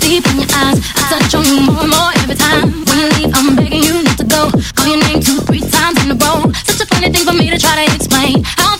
deep in your eyes. I touch on you more and more every time. When you leave, I'm begging you not to go. Call your name 2, 3 times in a row. Such a funny thing for me to try to explain. How